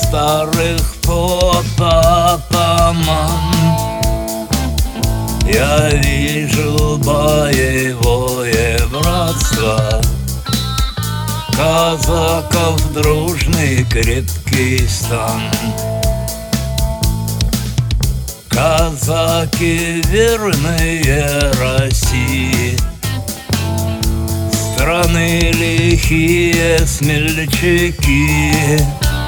старых фото атаман. Я вижу боевое братство казаков, дружный крепкий стан. Казаки верные России, страны лихие смельчаки.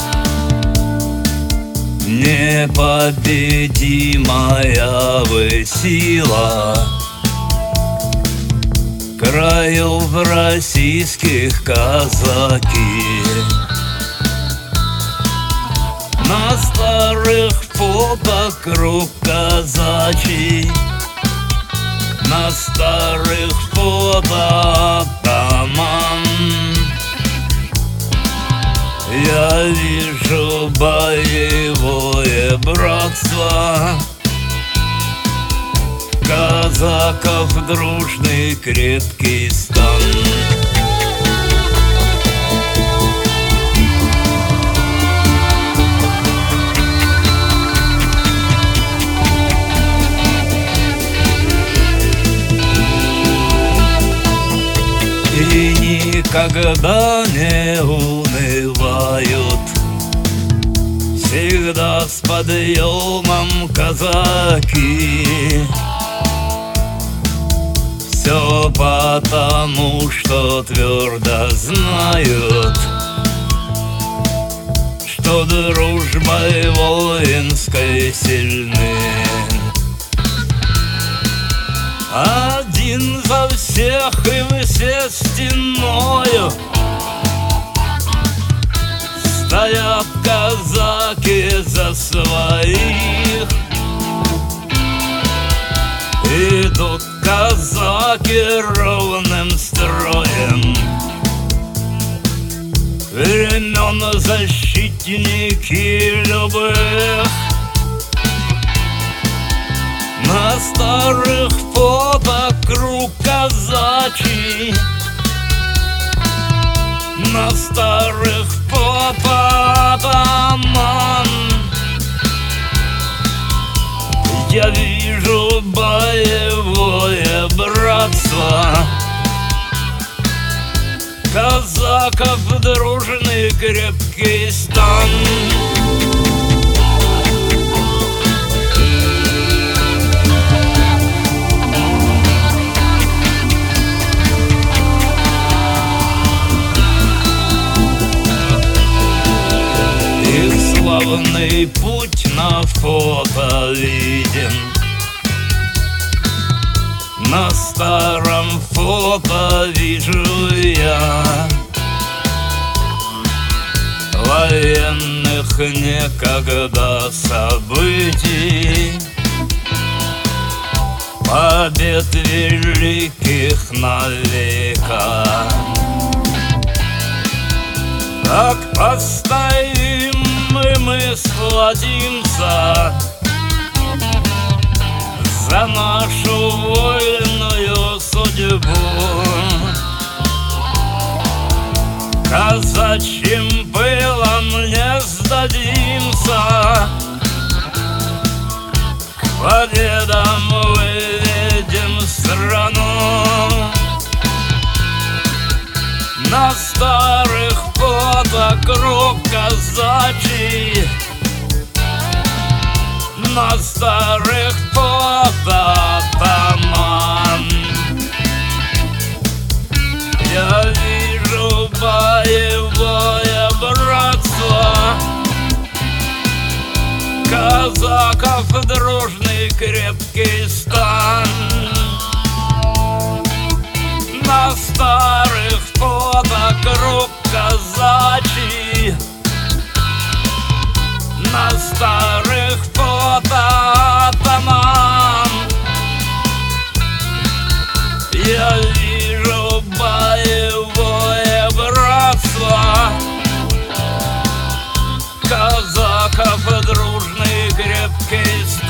Непобедимая вы сила краев российских казаки. На старых фото круг казачий, на старых фото атаман. Я вижу боевое братство казаков, дружный крепкий стан. И никогда не унывают, всегда с подъемом казаки. Все потому, что твердо знают, что дружбой воинской сильны. Один за всех и все стеною стоят казаки за своих. Идут казаки ровным строем, времен защитники любых. На старых фото круг казачий, на старых фото атаман. Я вижу боевое братство казаков, дружный крепкий стан. Славный путь на фото виден, на старом фото вижу я военных некогда событий, побед великих на века. Так постоим мы сплотимся за нашу вольную судьбу. Казачьим пылом не сдадимся, к победам выведем страну. На старых фото круг казачий, на старых фото атаман. Я вижу боевое братство казаков, дружный крепкий стан. На старых фото круг казачий, на старых фото атаман. Я вижу боевое братство казаков, дружный крепкий стан.